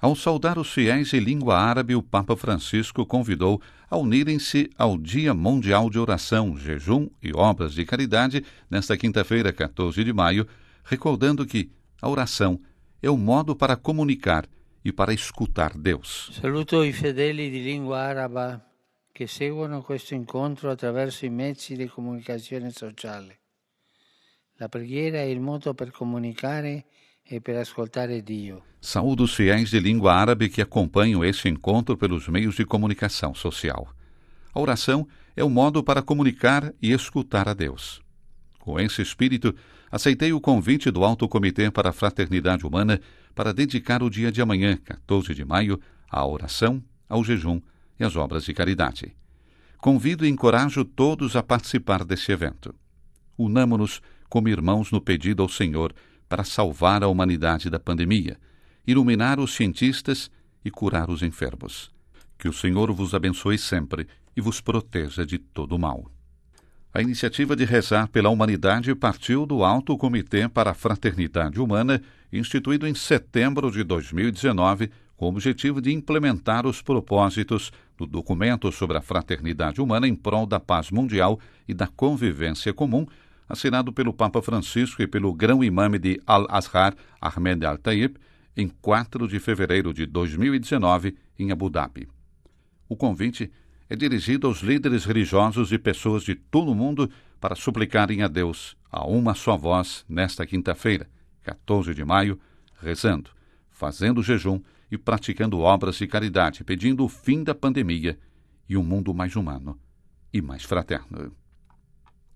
Ao saudar os fiéis em língua árabe, o Papa Francisco convidou a unirem-se ao Dia Mundial de Oração, Jejum e Obras de Caridade nesta quinta-feira, 14 de maio, recordando que a oração é o modo para comunicar e para escutar Deus. Saluto i fedeli di lingua araba che seguono questo incontro attraverso i mezzi di comunicazione sociale. La preghiera è il modo per comunicare e per ascoltare Dio. Saúdo os fiéis de língua árabe que acompanham esse encontro pelos meios de comunicação social. A oração é o modo para comunicar e escutar a Deus. Com esse espírito, aceitei o convite do Alto Comitê para a Fraternidade Humana para dedicar o dia de amanhã, 14 de maio, à oração, ao jejum e às obras de caridade. Convido e encorajo todos a participar desse evento. Unamo-nos como irmãos no pedido ao Senhor para salvar a humanidade da pandemia, iluminar os cientistas e curar os enfermos. Que o Senhor vos abençoe sempre e vos proteja de todo o mal. A iniciativa de rezar pela humanidade partiu do Alto Comitê para a Fraternidade Humana, instituído em setembro de 2019, com o objetivo de implementar os propósitos do documento sobre a fraternidade humana em prol da paz mundial e da convivência comum, assinado pelo Papa Francisco e pelo grão-imame de Al-Azhar, Ahmed Al-Taib, em 4 de fevereiro de 2019, em Abu Dhabi. O convite é dirigido aos líderes religiosos e pessoas de todo o mundo para suplicarem a Deus, a uma só voz, nesta quinta-feira, 14 de maio, rezando, fazendo jejum e praticando obras de caridade, pedindo o fim da pandemia e um mundo mais humano e mais fraterno.